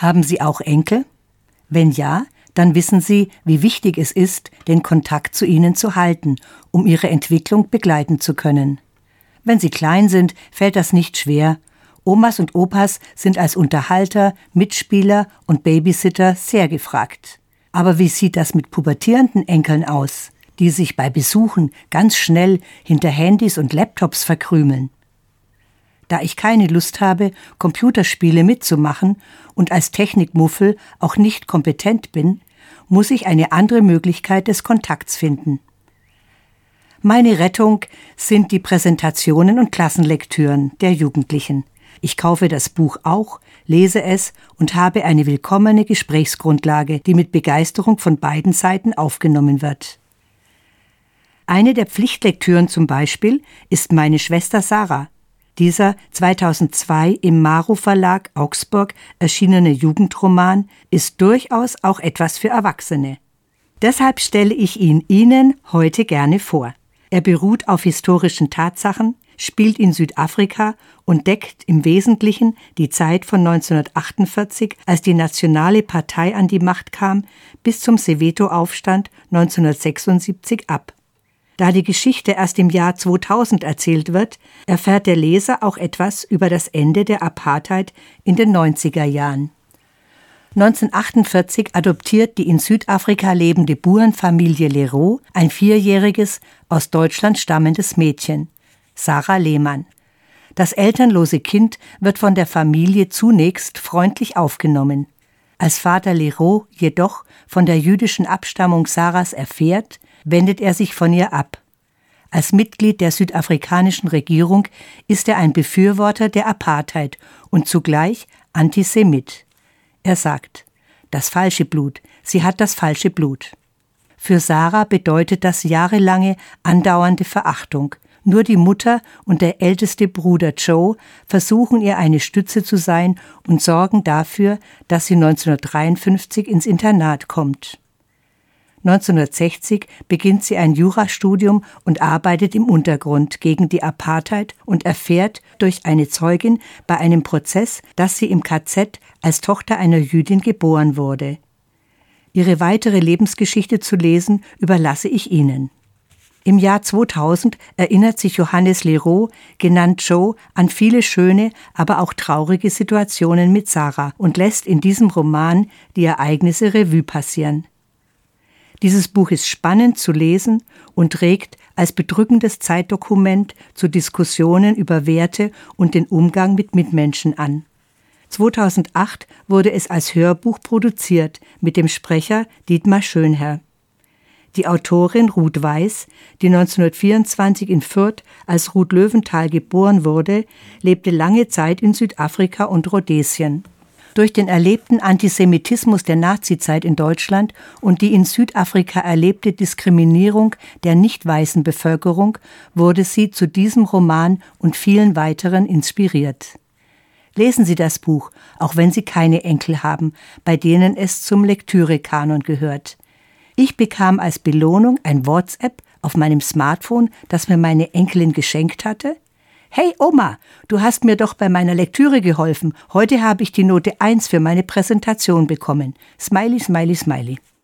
Haben Sie auch Enkel? Wenn ja, dann wissen Sie, wie wichtig es ist, den Kontakt zu ihnen zu halten, um ihre Entwicklung begleiten zu können. Wenn sie klein sind, fällt das nicht schwer. Omas und Opas sind als Unterhalter, Mitspieler und Babysitter sehr gefragt. Aber wie sieht das mit pubertierenden Enkeln aus, die sich bei Besuchen ganz schnell hinter Handys und Laptops verkrümeln? Da ich keine Lust habe, Computerspiele mitzumachen und als Technikmuffel auch nicht kompetent bin, muss ich eine andere Möglichkeit des Kontakts finden. Meine Rettung sind die Präsentationen und Klassenlektüren der Jugendlichen. Ich kaufe das Buch auch, lese es und habe eine willkommene Gesprächsgrundlage, die mit Begeisterung von beiden Seiten aufgenommen wird. Eine der Pflichtlektüren zum Beispiel ist Meine Schwester Sarah. Dieser 2002 im Maro Verlag Augsburg erschienene Jugendroman ist durchaus auch etwas für Erwachsene. Deshalb stelle ich ihn Ihnen heute gerne vor. Er beruht auf historischen Tatsachen, spielt in Südafrika und deckt im Wesentlichen die Zeit von 1948, als die Nationale Partei an die Macht kam, bis zum Soweto-Aufstand 1976 ab. Da die Geschichte erst im Jahr 2000 erzählt wird, erfährt der Leser auch etwas über das Ende der Apartheid in den 90er Jahren. 1948 adoptiert die in Südafrika lebende Burenfamilie Leroux ein 4-jähriges, aus Deutschland stammendes Mädchen, Sarah Lehmann. Das elternlose Kind wird von der Familie zunächst freundlich aufgenommen. Als Vater Leroux jedoch von der jüdischen Abstammung Sarahs erfährt, wendet er sich von ihr ab. Als Mitglied der südafrikanischen Regierung ist er ein Befürworter der Apartheid und zugleich Antisemit. Er sagt, das falsche Blut, sie hat das falsche Blut. Für Sarah bedeutet das jahrelange, andauernde Verachtung. Nur die Mutter und der älteste Bruder Joe versuchen ihr eine Stütze zu sein und sorgen dafür, dass sie 1953 ins Internat kommt. 1960 beginnt sie ein Jurastudium und arbeitet im Untergrund gegen die Apartheid und erfährt durch eine Zeugin bei einem Prozess, dass sie im KZ als Tochter einer Jüdin geboren wurde. Ihre weitere Lebensgeschichte zu lesen, überlasse ich Ihnen. Im Jahr 2000 erinnert sich Johannes Leroux, genannt Joe, an viele schöne, aber auch traurige Situationen mit Sarah und lässt in diesem Roman die Ereignisse Revue passieren. Dieses Buch ist spannend zu lesen und regt als bedrückendes Zeitdokument zu Diskussionen über Werte und den Umgang mit Mitmenschen an. 2008 wurde es als Hörbuch produziert mit dem Sprecher Dietmar Schönherr. Die Autorin Ruth Weiß, die 1924 in Fürth als Ruth Löwenthal geboren wurde, lebte lange Zeit in Südafrika und Rhodesien. Durch den erlebten Antisemitismus der Nazizeit in Deutschland und die in Südafrika erlebte Diskriminierung der nicht weißen Bevölkerung wurde sie zu diesem Roman und vielen weiteren inspiriert. Lesen Sie das Buch, auch wenn Sie keine Enkel haben, bei denen es zum Lektürekanon gehört. Ich bekam als Belohnung ein WhatsApp auf meinem Smartphone, das mir meine Enkelin geschenkt hatte. »Hey Oma, du hast mir doch bei meiner Lektüre geholfen. Heute habe ich die Note 1 für meine Präsentation bekommen. Smiley, smiley, smiley.«